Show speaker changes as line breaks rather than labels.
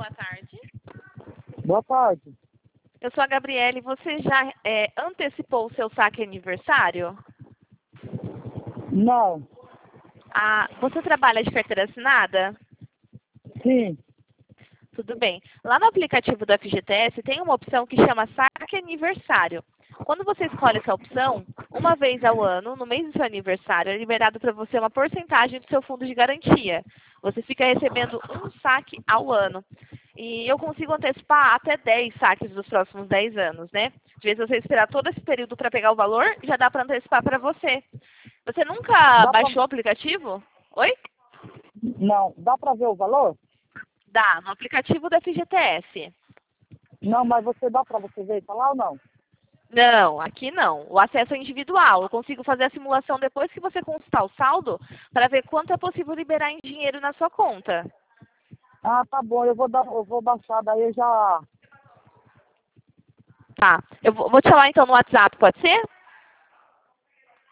boa tarde.
Boa tarde.
Eu sou a Gabriele. Você já antecipou o seu saque aniversário?
Não.
Ah, você trabalha de carteira assinada?
Sim.
Tudo bem. Lá no aplicativo do FGTS tem uma opção que chama saque aniversário. Quando você escolhe essa opção, uma vez ao ano, no mês do seu aniversário, é liberado para você uma porcentagem do seu fundo de garantia. Você fica recebendo um saque ao ano. E eu consigo antecipar até 10 saques dos próximos 10 anos, né? De vez você esperar todo esse período para pegar o valor, já dá para antecipar para você. Você nunca
Dá pra...
baixou o aplicativo? Oi?
Não. Dá para ver o valor?
Dá, no aplicativo do FGTS.
Não, mas dá para você ver e falar ou não?
Não, aqui não. O acesso é individual. Eu consigo fazer a simulação depois que você consultar o saldo para ver quanto é possível liberar em dinheiro na sua conta.
Ah, tá bom. Eu vou baixar, daí eu já...
Tá. Eu vou te falar então no WhatsApp, pode ser?